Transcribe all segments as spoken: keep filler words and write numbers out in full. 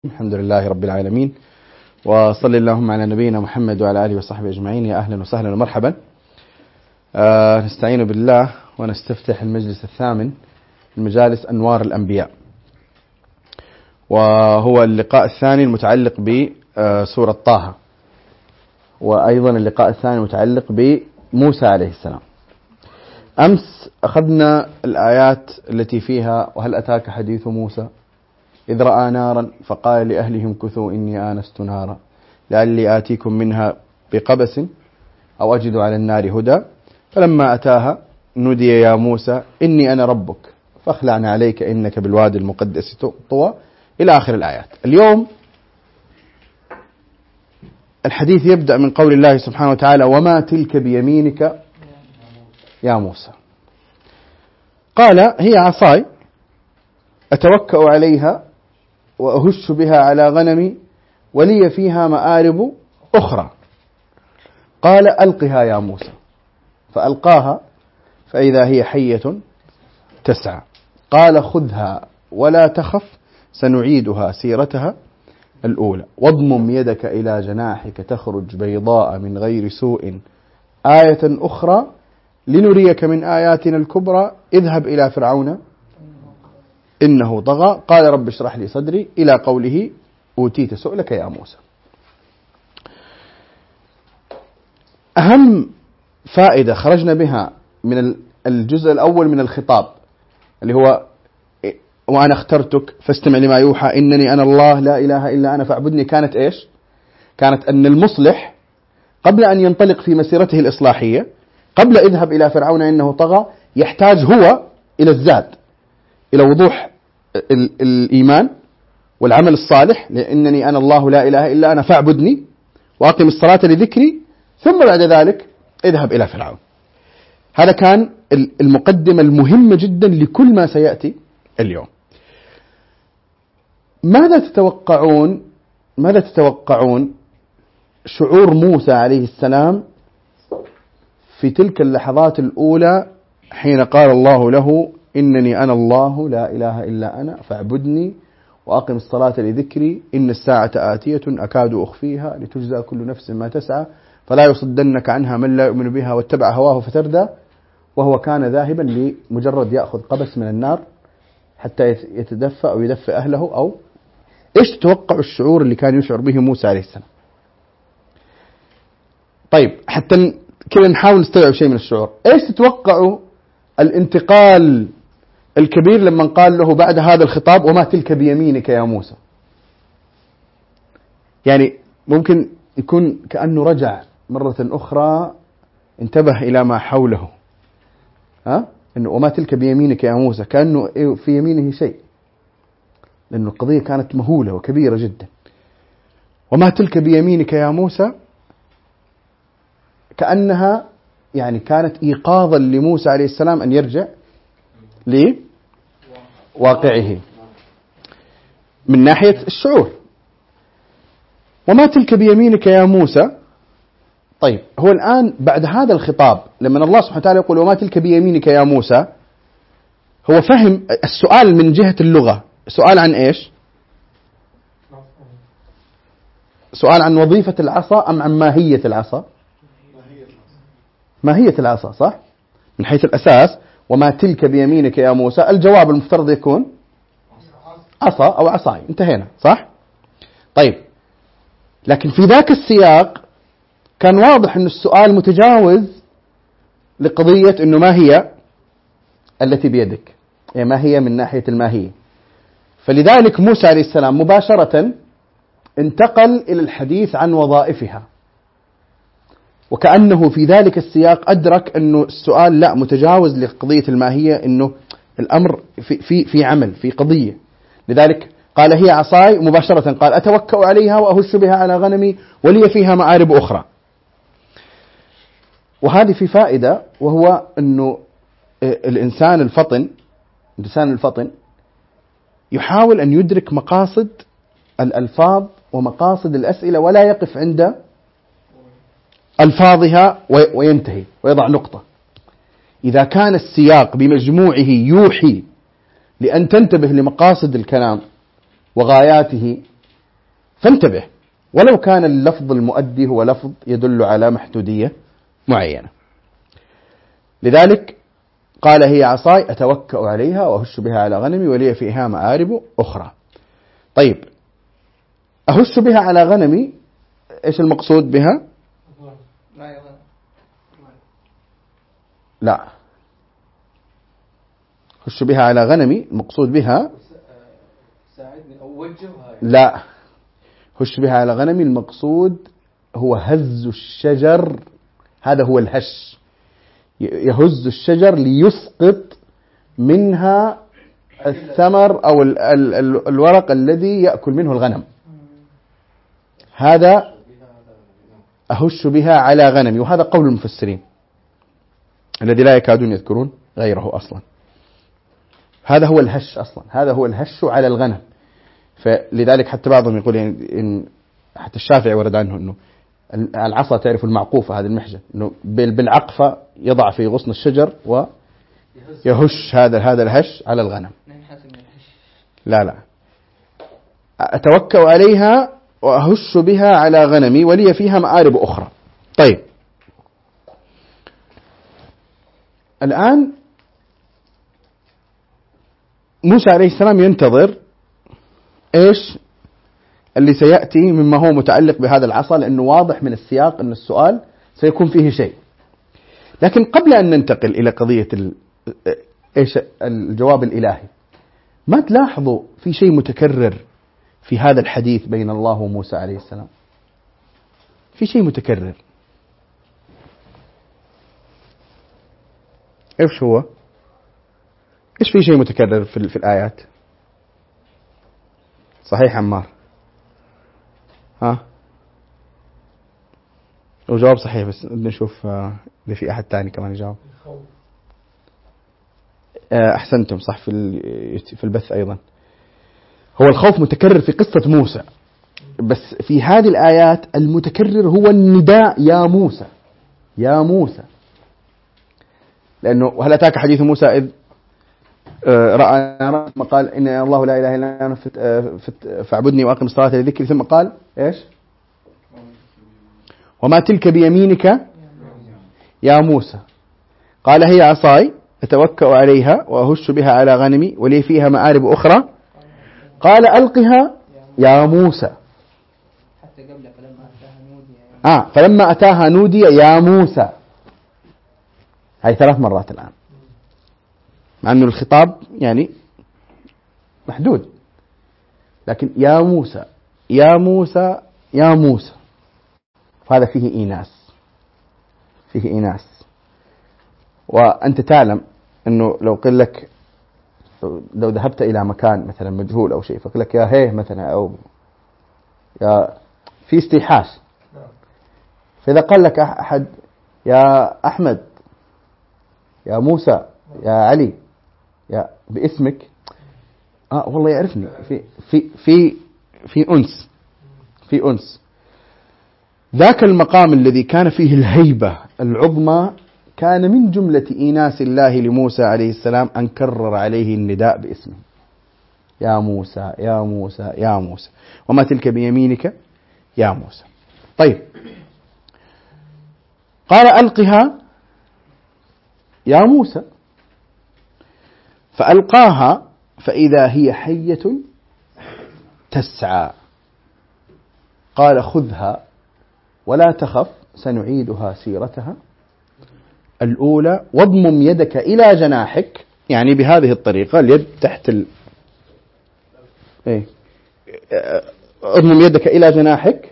الحمد لله رب العالمين، وصلى اللهم على نبينا محمد وعلى آله وصحبه أجمعين. يا أهلا وسهلا ومرحبا. آه نستعين بالله ونستفتح المجلس الثامن من مجالس أنوار الأنبياء، وهو اللقاء الثاني المتعلق بسورة طه، وأيضا اللقاء الثاني المتعلق بموسى عليه السلام. أمس أخذنا الآيات التي فيها وهل أتاك حديث موسى إذ رأى نارا فقال لأهلهم كثوا إني آنست نارا لعلي آتيكم منها بقبس أو أجد على النار هدى فلما أتاها نودي يا موسى إني أنا ربك فاخلع عليك إنك بالوادي المقدس طوى إلى آخر الآيات. اليوم الحديث يبدأ من قول الله سبحانه وتعالى وما تلك بيمينك يا موسى. قال هي عصاي أتوكأ عليها وأهش بها على غنمي ولي فيها مآرب أخرى. قال ألقها يا موسى فألقاها فإذا هي حية تسعى. قال خذها ولا تخف سنعيدها سيرتها الأولى واضمم يدك إلى جناحك تخرج بيضاء من غير سوء آية أخرى لنريك من آياتنا الكبرى اذهب إلى فرعون إنه طغى قال رب اشرح لي صدري إلى قوله أوتيت سؤلك يا موسى. أهم فائدة خرجنا بها من الجزء الأول من الخطاب اللي هو وأنا اخترتك فاستمع لما يوحى إنني أنا الله لا إله إلا أنا فاعبدني، كانت إيش؟ كانت أن المصلح قبل أن ينطلق في مسيرته الإصلاحية، قبل اذهب إلى فرعون إنه طغى، يحتاج هو إلى الزاد، إلى وضوح الإيمان والعمل الصالح، لأنني أنا الله لا إله إلا أنا فاعبدني وأقم الصلاة لذكري، ثم بعد ذلك اذهب إلى فرعون. هذا كان المقدمة المهمة جدا لكل ما سيأتي اليوم. ماذا تتوقعون ماذا تتوقعون شعور موسى عليه السلام في تلك اللحظات الأولى حين قال الله له إنني أنا الله لا إله إلا أنا فاعبدني وأقم الصلاة لذكري إن الساعة آتية أكاد أخفيها لتجزى كل نفس ما تسعى فلا يصدنك عنها من لا يؤمن بها واتبع هواه فتردى، وهو كان ذاهبا لمجرد يأخذ قبس من النار حتى يتدفى أو يدفى أهله. أو إيش تتوقع الشعور اللي كان يشعر به موسى عليه السلام؟ طيب حتى كذا نحاول نستوعب شيء من الشعور. إيش تتوقعوا الانتقال الكبير لما قال له بعد هذا الخطاب وما تلك بيمينك يا موسى؟ يعني ممكن يكون كأنه رجع مرة أخرى، انتبه إلى ما حوله، ها؟ إنه وما تلك بيمينك يا موسى، كأنه في يمينه شيء، لأن القضية كانت مهولة وكبيرة جدا. وما تلك بيمينك يا موسى كأنها يعني كانت إيقاظا لموسى عليه السلام أن يرجع لواقعه من ناحية الشعور. وما تلك بيمينك يا موسى. طيب هو الآن بعد هذا الخطاب لما الله سبحانه وتعالى يقول وما تلك بيمينك يا موسى، هو فهم السؤال من جهة اللغة سؤال عن إيش؟ سؤال عن وظيفة العصا أم عن ماهية العصا؟ ماهية العصا، صح؟ من حيث الأساس وما تلك بيمينك يا موسى، الجواب المفترض يكون عصا أو عصاي، انتهينا، صح؟ طيب لكن في ذاك السياق كان واضح أن السؤال متجاوز لقضية أنه ما هي التي بيدك، يعني ما هي من ناحية الماهية. فلذلك موسى عليه السلام مباشرة انتقل إلى الحديث عن وظائفها، وكأنه في ذلك السياق أدرك أنه السؤال لا متجاوز لقضية الماهية، أنه الأمر في, في, في عمل في قضية. لذلك قال هي عصاي، مباشرة قال أتوكأ عليها وأهش بها على غنمي ولي فيها مآرب أخرى. وهذه في فائدة، وهو أنه الإنسان الفطن الإنسان الفطن يحاول أن يدرك مقاصد الألفاظ ومقاصد الأسئلة ولا يقف عند ألفاظها وينتهي ويضع نقطة. إذا كان السياق بمجموعه يوحي لأن تنتبه لمقاصد الكلام وغاياته فانتبه، ولو كان اللفظ المؤدي هو لفظ يدل على محدودية معينة. لذلك قال هي عصاي أتوكأ عليها وأهش بها على غنمي ولي فيها مآرب أخرى. طيب، أهش بها على غنمي، إيش المقصود بها؟ لا، هش بها على غنمي المقصود بها لا، هش بها على غنمي المقصود هو هز الشجر، هذا هو الهش، يهز الشجر ليسقط منها الثمر أو ال ال ال الورق الذي يأكل منه الغنم، هذا أهش بها على غنمي. وهذا قول المفسرين الذي لا يكادون يذكرون غيره أصلا. هذا هو الهش أصلا، هذا هو الهش على الغنم. فلذلك حتى بعضهم يقول يعني إن حتى الشافعي ورد عنه أنه العصا تعرف المعقوفة، هذا المحجن، أنه بالعقفة يضع في غصن الشجر ويهش هذا هذا الهش على الغنم. لا لا، أتوكأ عليها وأهش بها على غنمي ولي فيها مآرب أخرى. طيب، الآن موسى عليه السلام ينتظر إيش اللي سيأتي مما هو متعلق بهذا العصا، لأنه واضح من السياق أن السؤال سيكون فيه شيء. لكن قبل أن ننتقل إلى قضية إيش الجواب الإلهي، ما تلاحظوا في شيء متكرر في هذا الحديث بين الله وموسى عليه السلام؟ في شيء متكرر، إيش هو؟ إيش في شيء متكرر في, في الآيات؟ صحيح عمار؟ ها؟ وجواب صحيح، بس بدنا نشوف إذا في أحد تاني كمان يجاوب. أحسنتم، صح، في في البث أيضا. هو الخوف متكرر في قصة موسى، بس في هذه الآيات المتكرر هو النداء يا موسى يا موسى، لأنه وهل أتاك حديث موسى إذ رأى نارا ثم قال إن الله لا إله إلا أنا فاعبدني وأقم الصلاة لذكري، ثم قال إيش؟ وما تلك بيمينك يا موسى؟ قال هي عصاي أتوكأ عليها وأهش بها على غنمي ولي فيها مآرب أخرى. قال ألقها يا موسى. حتى قبل فلما أتاها نودي آه فلما أتاها نودي يا موسى. هاي ثلاث مرات الآن، مع أنه الخطاب يعني محدود، لكن يا موسى يا موسى يا موسى، وهذا فيه إيناس، فيه إيناس. وأنت تعلم أنه لو قل لك، لو ذهبت إلى مكان مثلا مجهول أو شيء فقل لك يا هيه مثلا، أو يا في استيحاش، فإذا قال لك أحد يا أحمد يا موسى يا علي يا باسمك، آه والله يعرفني، في في في في أنس، في أنس. ذاك المقام الذي كان فيه الهيبة العظمى كان من جملة إيناس الله لموسى عليه السلام أن كرر عليه النداء باسمه يا موسى يا موسى يا موسى، وما تلك بيمينك يا موسى. طيب، قال ألقها يا موسى، فألقاها فإذا هي حية تسعى. قال خذها ولا تخف سنعيدها سيرتها الأولى واضمم يدك إلى جناحك، يعني بهذه الطريقة، اليد تحت ال... إيه؟ اضمم يدك إلى جناحك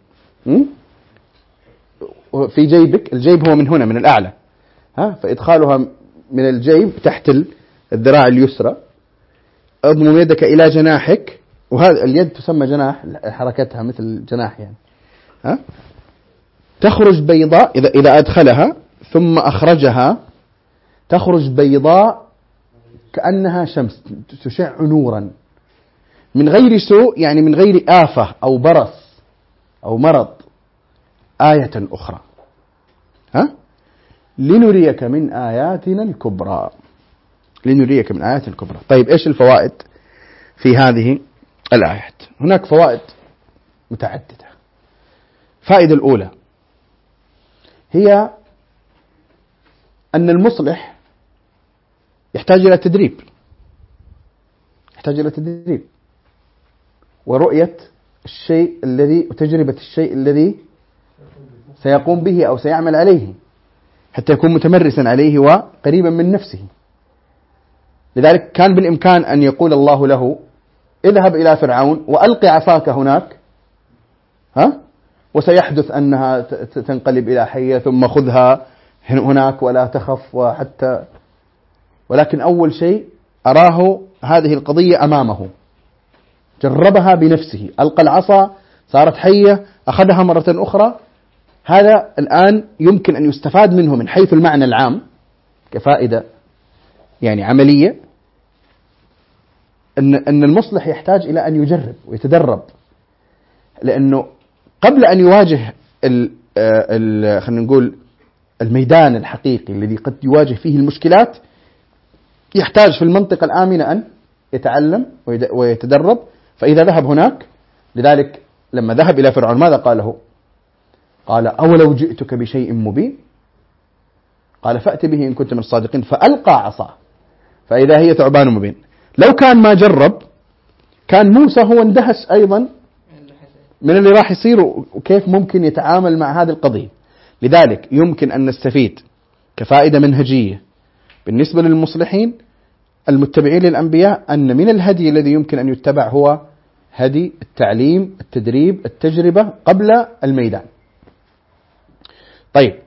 في جيبك، الجيب هو من هنا من الأعلى، ها، فإدخالها من الجيب تحت الذراع اليسرى. اضمم يدك إلى جناحك، وهذا اليد تسمى جناح، حركتها مثل الجناح يعني، ها، تخرج بيضاء إذا إذا أدخلها ثم أخرجها تخرج بيضاء كأنها شمس تشع نورا من غير سوء، يعني من غير آفة أو برص أو مرض. آية أخرى، ها، لنريك من آياتنا الكبرى، لنريك من آياتنا الكبرى. طيب، إيش الفوائد في هذه الآيات؟ هناك فوائد متعددة. الفائدة الأولى هي أن المصلح يحتاج إلى تدريب، يحتاج إلى تدريب ورؤية الشيء الذي وتجربة الشيء الذي سيقوم به أو سيعمل عليه حتى يكون متمرسا عليه وقريبا من نفسه. لذلك كان بالإمكان أن يقول الله له اذهب إلى فرعون وألق عصاك هناك، ها؟ وسيحدث أنها تنقلب إلى حية، ثم خذها هناك ولا تخف وحتى، ولكن أول شيء أراه هذه القضية أمامه، جربها بنفسه، ألقى العصا صارت حية، أخذها مرة أخرى. هذا الآن يمكن أن يستفاد منه من حيث المعنى العام كفائدة يعني عملية، أن أن المصلح يحتاج إلى أن يجرب ويتدرب، لأنه قبل أن يواجه ال ال خلينا نقول الميدان الحقيقي الذي قد يواجه فيه المشكلات، يحتاج في المنطقة الآمنة أن يتعلم ويتدرب. فإذا ذهب هناك، لذلك لما ذهب إلى فرعون ماذا قال له؟ قال أولو جئتك بشيء مبين، قال فأت به إن كنت من الصادقين، فألقى عصاه فإذا هي ثعبان مبين. لو كان ما جرب كان موسى هو اندهش أيضا من اللي راح يصير وكيف ممكن يتعامل مع هذه القضية. لذلك يمكن أن نستفيد كفائدة منهجية بالنسبة للمصلحين المتبعين للأنبياء أن من الهدي الذي يمكن أن يتبع هو هدي التعليم، التدريب، التجربة قبل الميدان. طيب،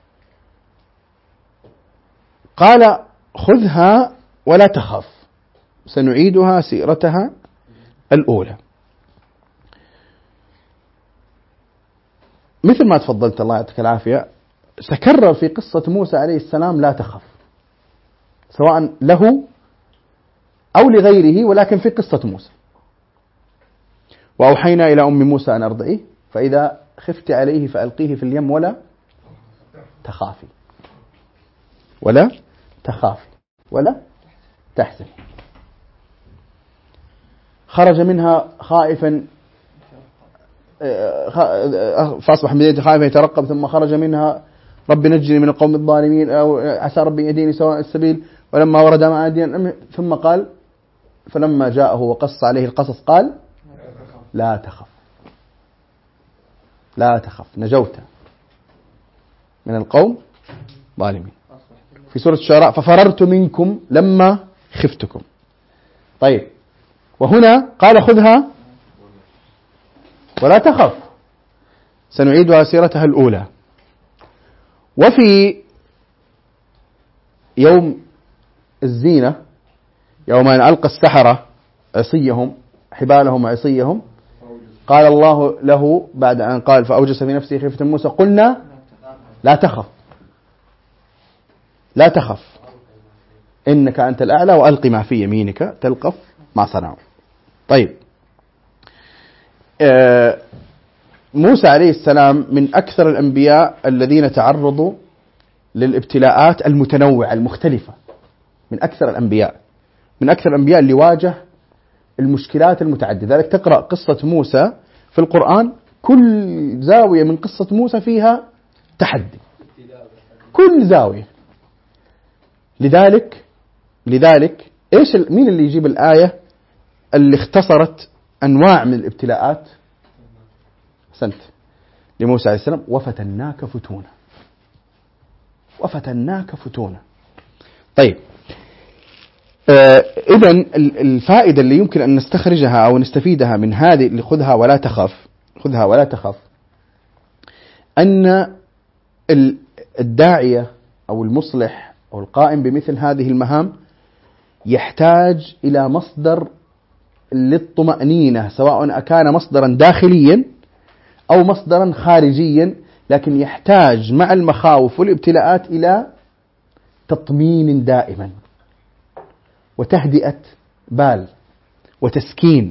قال خذها ولا تخاف سنعيدها سيرتها الأولى. مثل ما تفضلت الله يعطيك العافية، تكرر في قصة موسى عليه السلام لا تخف، سواء له أو لغيره، ولكن في قصة موسى. وأوحينا إلى أم موسى أن أرضعيه فإذا خفت عليه فألقيه في اليم ولا تخافي ولا تخافي ولا تحزني. خرج منها خائفا فأصبح من يده خائفا يترقب، ثم خرج منها رب نجني من القوم الظالمين أو عسى ربي يهديني سواء السبيل، ولما ورد ماء مدين ثم قال فلما جاءه وقص عليه القصص قال لا تخف لا تخف نجوت من القوم الظالمين. في سورة الشعراء ففررت منكم لما خفتكم. طيب، وهنا قال خذها ولا تخف سنعيدها سيرتها الأولى. وفي يوم الزينة يوم أن ألقى السحرة عصيهم حبالهم وعصيهم، قال الله له بعد أن قال فأوجس في نفسه خيفة موسى قلنا لا تخف لا تخف إنك أنت الأعلى وألق ما في يمينك تلقف ما صنعوا. طيب، آه موسى عليه السلام من أكثر الأنبياء الذين تعرضوا للابتلاءات المتنوعة المختلفة، من أكثر الأنبياء من أكثر الأنبياء اللي واجه المشكلات المتعددة. ذلك تقرأ قصة موسى في القرآن كل زاوية من قصة موسى فيها تحدي، كل زاوية. لذلك لذلك إيش مين اللي يجيب الآية اللي اختصرت أنواع من الابتلاءات؟ سنت لموسى عليه السلام وفتناك فتونا وفتناك فتونا. طيب، آه إذن الفائدة اللي يمكن أن نستخرجها أو نستفيدها من هذه اللي خذها ولا تخاف خذها ولا تخاف أن الداعية أو المصلح أو القائم بمثل هذه المهام يحتاج إلى مصدر للطمأنينة، سواء أكان مصدرا داخليا أو مصدرا خارجيا، لكن يحتاج مع المخاوف والابتلاءات إلى تطمين دائما وتهدئة بال وتسكين.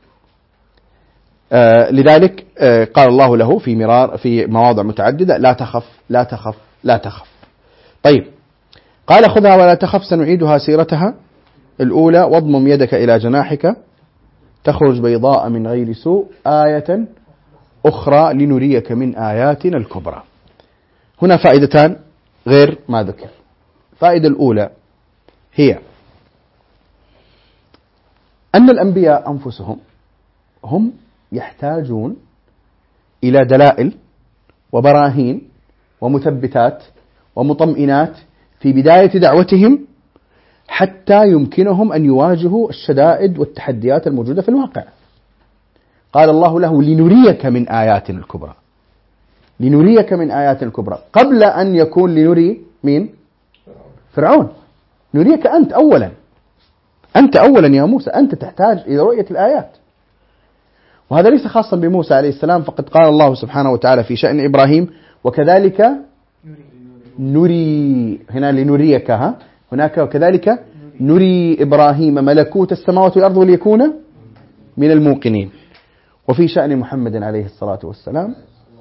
آه لذلك آه قال الله له في مرار في مواضع متعددة لا تخف لا تخف لا تخف. طيب، قال خذها ولا تخف سنعيدها سيرتها الأولى واضمم يدك إلى جناحك تخرج بيضاء من غير سوء آية أخرى لنريك من آياتنا الكبرى. هنا فائدتان غير ما ذكر. الفائدة الأولى هي أن الأنبياء أنفسهم هم يحتاجون إلى دلائل وبراهين ومثبتات ومطمئنات في بداية دعوتهم حتى يمكنهم أن يواجهوا الشدائد والتحديات الموجودة في الواقع. قال الله له لنريك من آياتنا الكبرى، لنريك من آياتنا الكبرى، قبل أن يكون لنري مين؟ فرعون. نريك أنت أولا، أنت أولا يا موسى، أنت تحتاج إلى رؤية الآيات. وهذا ليس خاصا بموسى عليه السلام فقد. قال الله سبحانه وتعالى في شأن إبراهيم وكذلك نري، هنا لنريك، ها هناك وكذلك نري إبراهيم ملكوت السماوات والأرض وليكون من الموقنين. وفي شأن محمد عليه الصلاة والسلام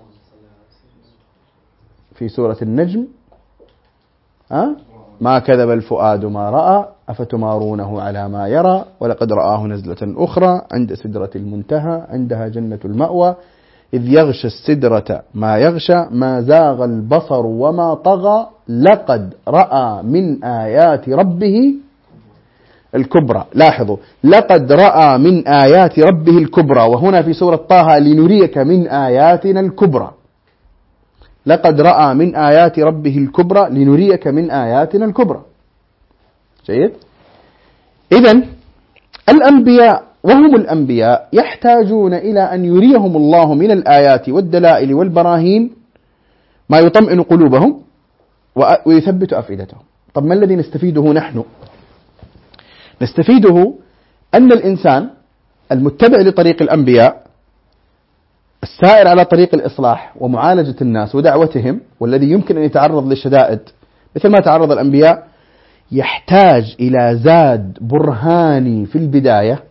في سورة النجم ها ما كذب الفؤاد ما رأى أفتمارونه على ما يرى ولقد رآه نزلة أخرى عند سدرة المنتهى عندها جنة المأوى إذ يغشى السدرة ما يغشى ما زاغ البصر وما طغى لقد رأى من آيات ربه الكبرى. لاحظوا، لقد رأى من آيات ربه الكبرى، وهنا في سورة طه لنريك من آياتنا الكبرى. لقد رأى من آيات ربه الكبرى لنريك من آياتنا الكبرى. جيد. إذن الأنبياء وهم الأنبياء يحتاجون إلى أن يريهم الله من الآيات والدلائل والبراهين ما يطمئن قلوبهم ويثبت أفئدتهم. طب ما الذي نستفيده نحن؟ نستفيده أن الإنسان المتبع لطريق الأنبياء السائر على طريق الإصلاح ومعالجة الناس ودعوتهم، والذي يمكن أن يتعرض للشدائد مثل ما تعرض الأنبياء، يحتاج إلى زاد برهاني في البداية،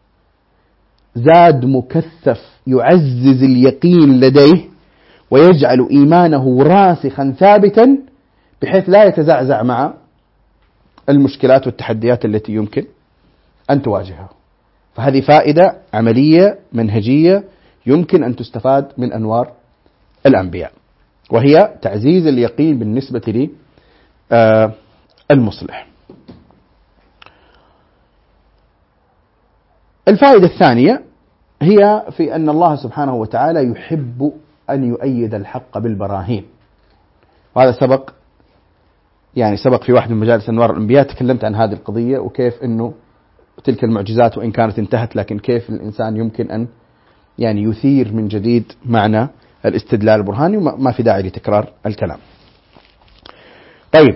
زاد مكثف يعزز اليقين لديه ويجعل إيمانه راسخا ثابتا بحيث لا يتزعزع مع المشكلات والتحديات التي يمكن أن تواجهها. فهذه فائدة عملية منهجية يمكن أن تستفاد من أنوار الأنبياء، وهي تعزيز اليقين بالنسبة للمصلح. الفائدة الثانية هي في أن الله سبحانه وتعالى يحب أن يؤيد الحق بالبراهين، وهذا سبق يعني سبق في واحد من مجالس أنوار الأنبياء تكلمت عن هذه القضية، وكيف أنه تلك المعجزات وإن كانت انتهت لكن كيف الإنسان يمكن أن يعني يثير من جديد معنى الاستدلال البرهاني، وما في داعي لتكرار الكلام. طيب،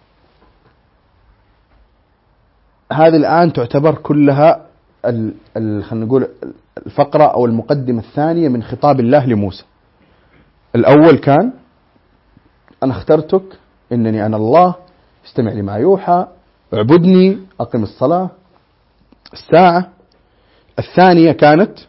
هذه الآن تعتبر كلها خلينا نقول الفقرة أو المقدمة الثانية من خطاب الله لموسى. الأول كان أنا اخترتك، إنني أنا الله، استمع لما يوحى، اعبدني، أقم الصلاة، الساعة. الثانية كانت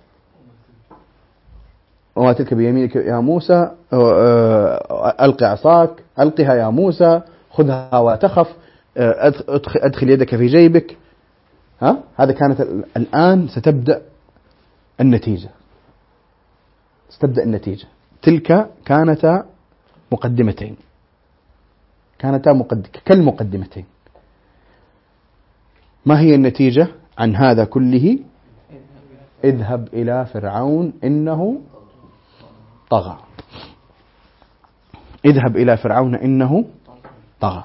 وما تلك بيمينك يا موسى، ألقي عصاك، ألقها يا موسى، خذها ولا تخف، أدخل يدك في جيبك. ها هذا كانت. الآن ستبدأ النتيجة، ستبدأ النتيجة. تلك كانتا مقدمتين، كانتا مقد... كالمقدمتين. ما هي النتيجة عن هذا كله؟ اذهب إلى فرعون إنه طغى. اذهب إلى فرعون إنه طغى.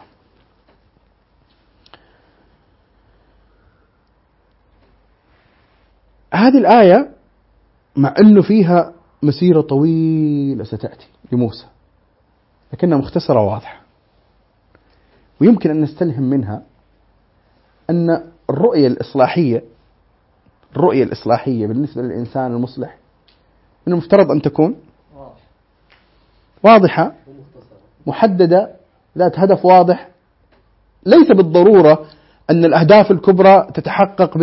هذه الآية مع أنه فيها مسيرة طويلة ستأتي لموسى، لكنها مختصرة واضحة، ويمكن أن نستلهم منها أن الرؤية الإصلاحية الرؤية الإصلاحية بالنسبة للإنسان المصلح من المفترض أن تكون واضحة، محددة، ذات هدف واضح. ليس بالضرورة أن الأهداف الكبرى تتحقق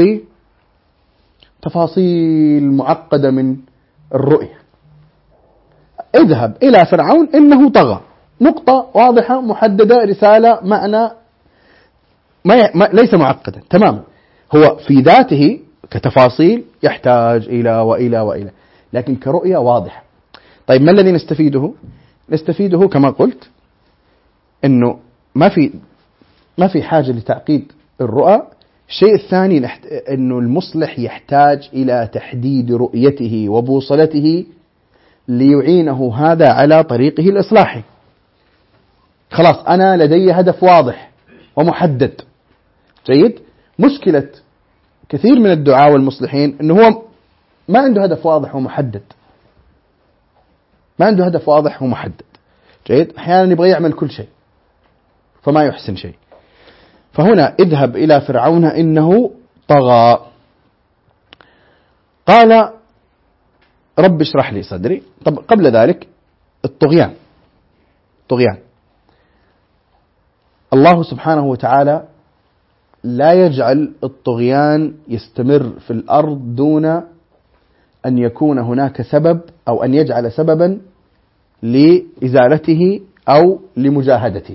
بتفاصيل معقدة من الرؤية. اذهب إلى فرعون إنه طغى، نقطة واضحة محددة، رسالة، معنى، ما ما ليس معقدا تماما. هو في ذاته كتفاصيل يحتاج إلى وإلى وإلى، لكن كرؤية واضحة. طيب ما الذي نستفيده؟ نستفيده كما قلت أنه ما في ما في حاجة لتعقيد الرؤى. الشيء الثاني أنه المصلح يحتاج إلى تحديد رؤيته وبوصلته ليعينه هذا على طريقه الإصلاحي. خلاص أنا لدي هدف واضح ومحدد. جيد. مشكلة كثير من الدعاة والمصلحين أنه هو ما عنده هدف واضح ومحدد، ما عنده هدف واضح ومحدد. جيد. أحيانا يبغى يعمل كل شيء فما يحسن شيء. فهنا اذهب إلى فرعون إنه طغى. قال رب اشرح لي صدري. طب قبل ذلك الطغيان، طغيان الله سبحانه وتعالى لا يجعل الطغيان يستمر في الأرض دون أن يكون هناك سبب أو أن يجعل سببا لإزالته أو لمجاهدته.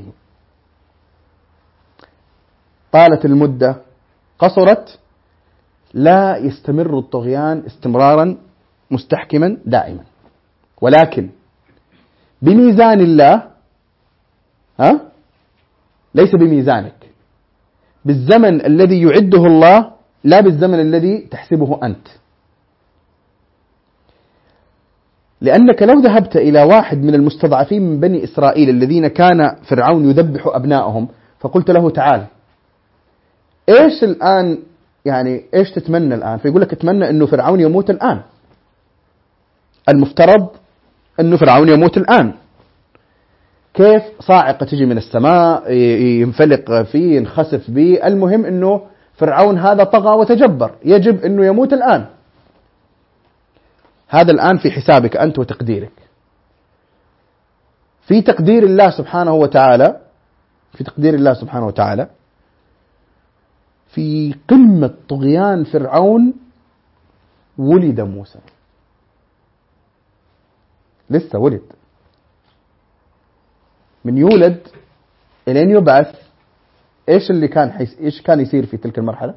طالت المدة قصرت، لا يستمر الطغيان استمرارا مستحكما دائما، ولكن بميزان الله، ها ليس بميزانك، بالزمن الذي يعده الله لا بالزمن الذي تحسبه أنت. لأنك لو ذهبت إلى واحد من المستضعفين من بني إسرائيل الذين كان فرعون يذبح أبنائهم فقلت له تعال إيش الآن، يعني إيش تتمنى الآن؟ فيقول لك أتمنى أنه فرعون يموت الآن. المفترض أنه فرعون يموت الآن. كيف؟ صاعقة تجي من السماء ينفلق فيه ينخسف به، المهم أنه فرعون هذا طغى وتجبر، يجب أنه يموت الآن. هذا الآن في حسابك أنت وتقديرك. في تقدير الله سبحانه وتعالى، في تقدير الله سبحانه وتعالى في قمة طغيان فرعون ولد موسى، لسه ولد. من يولد إلين يبعث إيش اللي كان حيس... إيش كان يصير في تلك المرحلة؟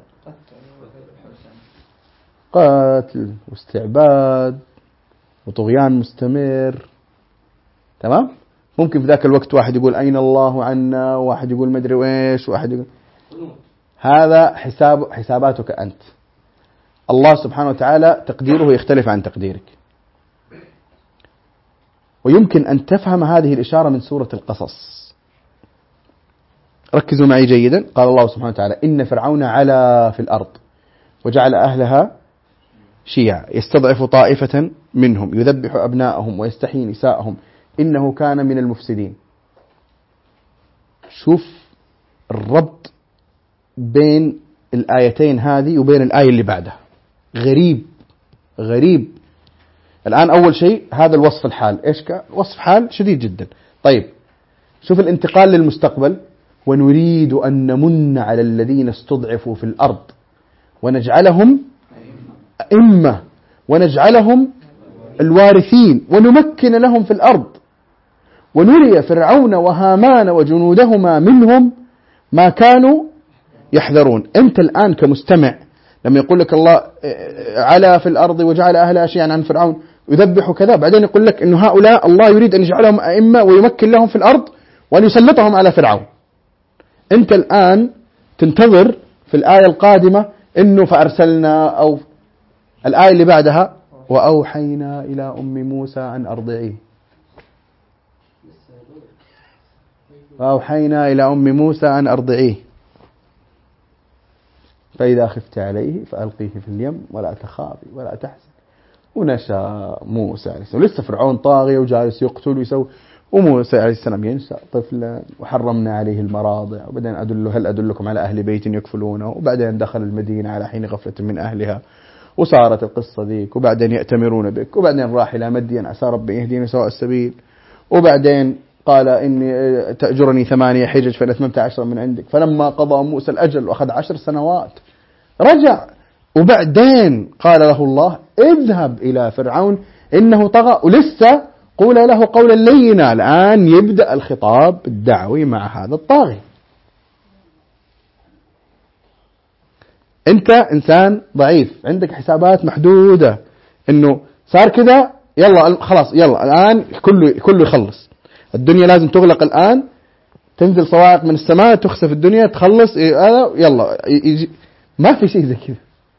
قتل واستعباد وطغيان مستمر. تمام؟ ممكن في ذاك الوقت واحد يقول أين الله عنا، واحد يقول مدري وإيش، واحد يقول هذا حساب حساباتك أنت. الله سبحانه وتعالى تقديره يختلف عن تقديرك. ويمكن أن تفهم هذه الإشارة من سورة القصص. ركزوا معي جيدا. قال الله سبحانه وتعالى إن فرعون علا في الأرض وجعل أهلها شيعا يستضعف طائفة منهم يذبح أبناءهم ويستحيي نساءهم إنه كان من المفسدين. شوف الربط بين الآيتين هذه وبين الآية اللي بعدها غريب غريب. الآن أول شيء هذا الوصف الحال، إيش وصف حال شديد جدا. طيب شوف الانتقال للمستقبل. ونريد أن نمن على الذين استضعفوا في الأرض ونجعلهم أئمة ونجعلهم الوارثين ونمكن لهم في الأرض ونري فرعون وهامان وجنودهما منهم ما كانوا يحذرون. أنت الآن كمستمع لما يقول لك الله علا في الأرض وجعل أهلها شيعا عن فرعون يذبح كذا، بعدين يقول لك إن هؤلاء الله يريد أن يجعلهم أئمة ويمكن لهم في الأرض وأن يسلطهم على فرعون. أنت الآن تنتظر في الآية القادمة إنه فأرسلنا، أو الآية اللي بعدها وأوحينا إلى أم موسى أن أرضعيه، وأوحينا إلى أم موسى أن أرضعيه فإذا خفت عليه فألقيه في اليم ولا تخافي ولا تحزن. ونشأ موسى عليه السلام، لسه فرعون طاغي وجالس يقتل ويسوي، وموسى عليه السلام ينشأ طفلا وحرمنا عليه المراضع. وبعدين أدله هل أدلكم على أهل بيت يكفلونه. وبعدين دخل المدينة على حين غفلة من أهلها وصارت القصة ذيك. وبعدين يأتمرون بك. وبعدين راح إلى مدين عسى ربي يهديني سواء السبيل. وبعدين قال إني تأجرني ثمانية حجج فإن أتممت عشرا من عندك. فلما قضى موسى الأجل وأخذ عشر سنوات رجع. وبعدين قال له الله اذهب إلى فرعون إنه طغى، ولسه قول له قولا لينا. الآن يبدأ الخطاب الدعوي مع هذا الطاغي. أنت إنسان ضعيف عندك حسابات محدودة، إنه صار كذا يلا خلاص يلا الآن كله كله يخلص، الدنيا لازم تغلق الآن، تنزل صواعق من السماء تخسف الدنيا تخلص يلا يجي. ما في شيء زي كذا،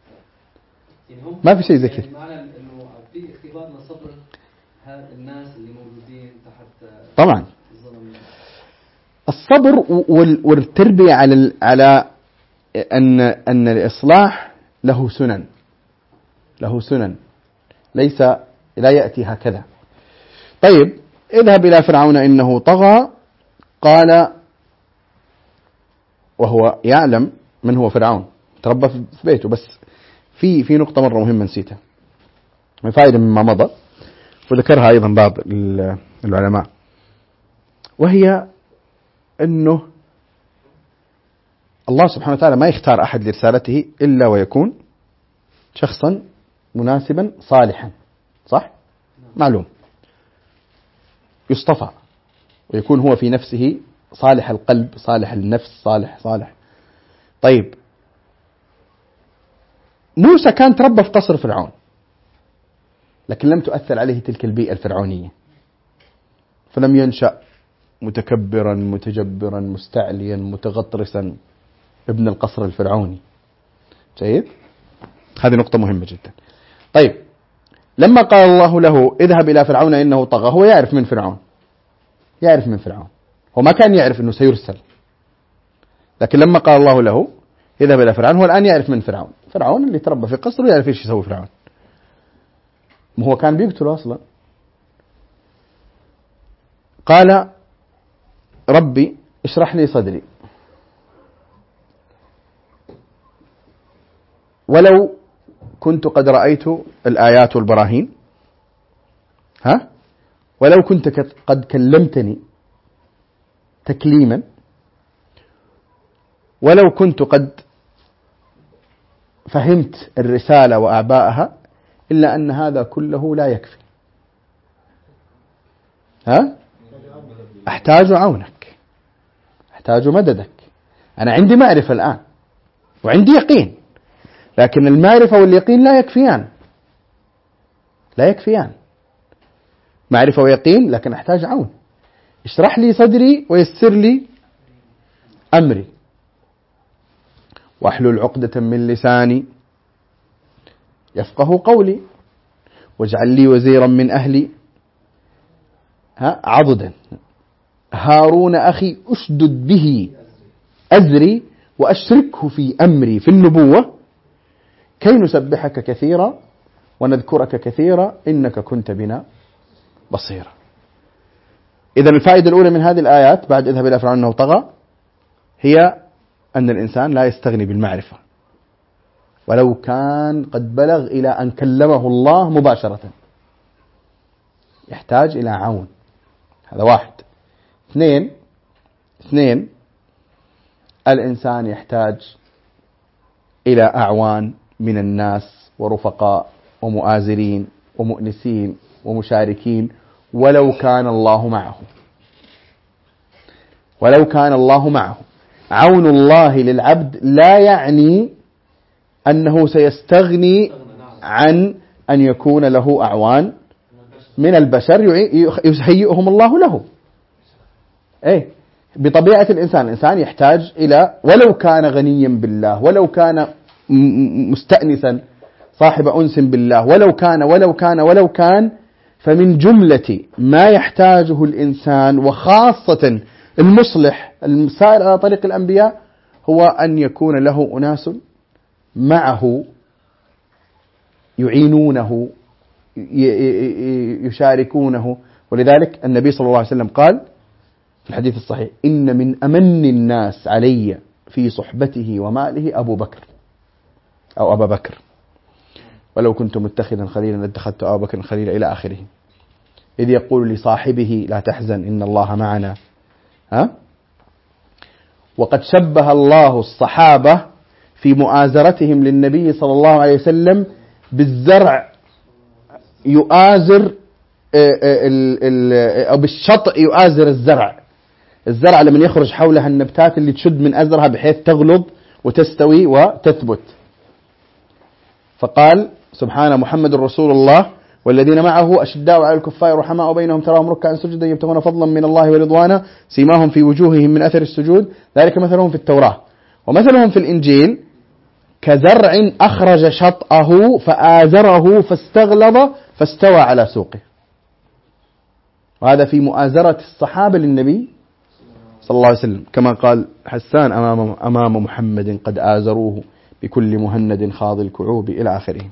ما في شيء زي كذا. معنى إنه في اختبار لصبر هذا الناس اللي موجودين تحت طبعا الصبر والتربية على على أن أن الإصلاح له سنن، له سنن ليس لا يأتي هكذا. طيب اذهب إلى فرعون إنه طغى، قال وهو يعلم من هو فرعون، تربى في بيته. بس في في نقطة مرة مهمة نسيتها، من فائدة مما مضى وذكرها أيضا بعض العلماء، وهي أنه الله سبحانه وتعالى ما يختار أحد لرسالته إلا ويكون شخصا مناسبا صالحا، صح؟ معلوم، يصطفى ويكون هو في نفسه صالح القلب صالح النفس صالح صالح. طيب موسى كان تربى في قصر فرعون، لكن لم تؤثر عليه تلك البيئة الفرعونية، فلم ينشأ متكبرا متجبرا مستعليا متغطرسا ابن القصر الفرعوني. جيد، هذه نقطة مهمة جدا. طيب لما قال الله له اذهب إلى فرعون إنه طغى، هو يعرف من فرعون، يعرف من فرعون، هو ما كان يعرف أنه سيرسل، لكن لما قال الله له اذهب إلى فرعون هو الآن يعرف من فرعون، فرعون اللي تربى في قصر ويعرف ايش يسوي فرعون، ما هو كان بيقتله أصلا. قال ربي اشرح لي صدري ولو كنت قد رأيت الآيات والبراهين، ها ولو كنت قد كلمتني تكليما، ولو كنت قد فهمت الرسالة وأعباءها، إلا أن هذا كله لا يكفي. ها أحتاج عونك، أحتاج مددك. أنا عندي معرفة الآن وعندي يقين، لكن المعرفة واليقين لا يكفيان، لا يكفيان، معرفة ويقين، لكن أحتاج عون. اشرح لي صدري ويسر لي أمري واحلل عقدة من لساني يفقه قولي واجعل لي وزيرا من أهلي ها عضدا هارون أخي أشدد به أزري وأشركه في أمري في النبوة كي نسبحك كثيرا ونذكرك كثيرا إنك كنت بنا بصيرا. إذن الفائدة الأولى من هذه الآيات بعد اذهب إلى فرعون إنه طغى هي أن الإنسان لا يستغني بالمعرفة ولو كان قد بلغ إلى أن كلمه الله مباشرة، يحتاج إلى عون. هذا واحد. اثنين اثنين الإنسان يحتاج إلى أعوان من الناس ورفقاء ومؤازرين ومؤنسين ومشاركين، ولو كان الله معه، ولو كان الله معه. عون الله للعبد لا يعني أنه سيستغني عن أن يكون له أعوان من البشر يهيئهم الله له. إيه بطبيعة الإنسان، الإنسان يحتاج إلى، ولو كان غنيا بالله، ولو كان مستأنسا صاحب أنس بالله، ولو كان ولو كان ولو كان فمن جملة ما يحتاجه الإنسان وخاصة المصلح المسائر على طريق الأنبياء هو أن يكون له أناس معه يعينونه يشاركونه. ولذلك النبي صلى الله عليه وسلم قال في الحديث الصحيح إن من أمن الناس علي في صحبته وماله أبو بكر أو أبا بكر، ولو كنت متخذا خليلا لاتخذت أبا بكر خليلا إلى آخره، إذ يقول لصاحبه لا تحزن إن الله معنا. ها؟ وقد شبه الله الصحابة في مؤازرتهم للنبي صلى الله عليه وسلم بالزرع يؤازر أو بالشطء يؤازر الزرع. الزرع لما يخرج حولها النبتات اللي تشد من أزرها بحيث تغلظ وتستوي وتثبت. فقال سبحانه محمد رسول الله والذين معه أشداء على الكفار رحماء بينهم تراهم ركعا سجدا يبتغون فضلا من الله ورضوانا سيماهم في وجوههم من أثر السجود ذلك مثلهم في التوراة ومثلهم في الإنجيل كزرع أخرج شطأه فآزره فاستغلظ فاستوى على سوقه. وهذا في مؤازرة الصحابة للنبي صلى الله عليه وسلم كما قال حسان أمام, أمام محمد قد آزروه بكل مهند خاض الكعوب إلى آخره.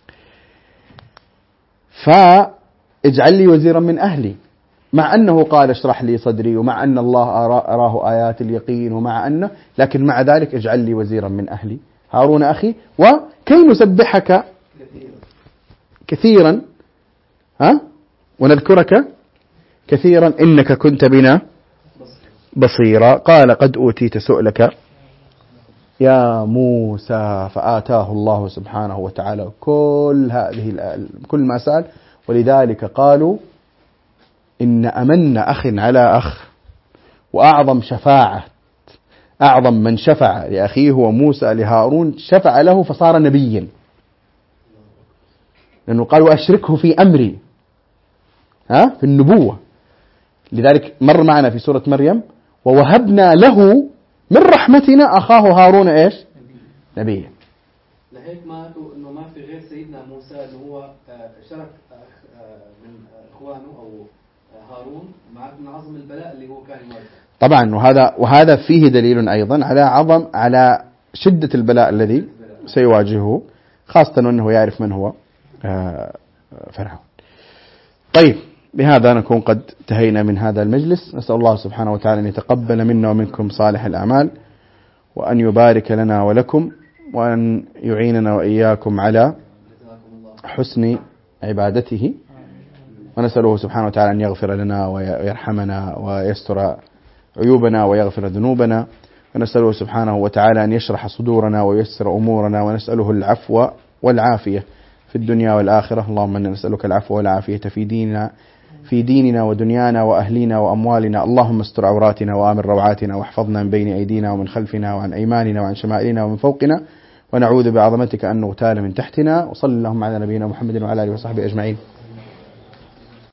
فاجعل لي وزيرا من أهلي مع أنه قال اشرح لي صدري ومع أن الله أراه آيات اليقين ومع أنه لكن مع ذلك اجعل لي وزيرا من أهلي هارون أخي وكي نسبحك كثيرا ها ونذكرك كثيرا إنك كنت بنا بصيرا. قال قد أوتيت سؤلك يا موسى فآتاه الله سبحانه وتعالى كل هذه كل ما سأل. ولذلك قالوا إن أمن أخ على أخ وأعظم شفاعة أعظم من شفع لأخيه هو موسى لهارون شفع له فصار نبيا لأنه قالوا أشركه في أمري ها في النبوة. لذلك مر معنا في سورة مريم ووهبنا له من رحمتنا أخاه هارون إيش نبيا. لهيك ما إنه ما في غير سيدنا موسى إنه هو شرك من إخوانه أو هارون مع من عظم البلاء اللي هو كان يواجهه. طبعا وهذا وهذا فيه دليل أيضا على عظم على شدة البلاء الذي سيواجهه خاصة أنه يعرف من هو فرعون. طيب بهذا نكون قد انتهينا من هذا المجلس. نسأل الله سبحانه وتعالى أن يتقبل منا ومنكم صالح الأعمال وأن يبارك لنا ولكم وأن يعيننا وإياكم على حسن عبادته ونسأله سبحانه وتعالى أن يغفر لنا ويرحمنا ويستر عيوبنا ويغفر ذنوبنا ونسأله سبحانه وتعالى أن يشرح صدورنا ويسر أمورنا ونسأله العفو والعافية في الدنيا والآخرة. اللهم إنا نسألك العفو والعافية في ديننا في ديننا ودنيانا وأهلنا وأموالنا. اللهم استر عوراتنا وآمن روعاتنا واحفظنا من بين أيدينا ومن خلفنا وعن أيماننا وعن شمائلنا ومن فوقنا ونعوذ بعظمتك أن نغتال من تحتنا. وصلى اللهم على نبينا محمد وعلى آله وصحبه أجمعين.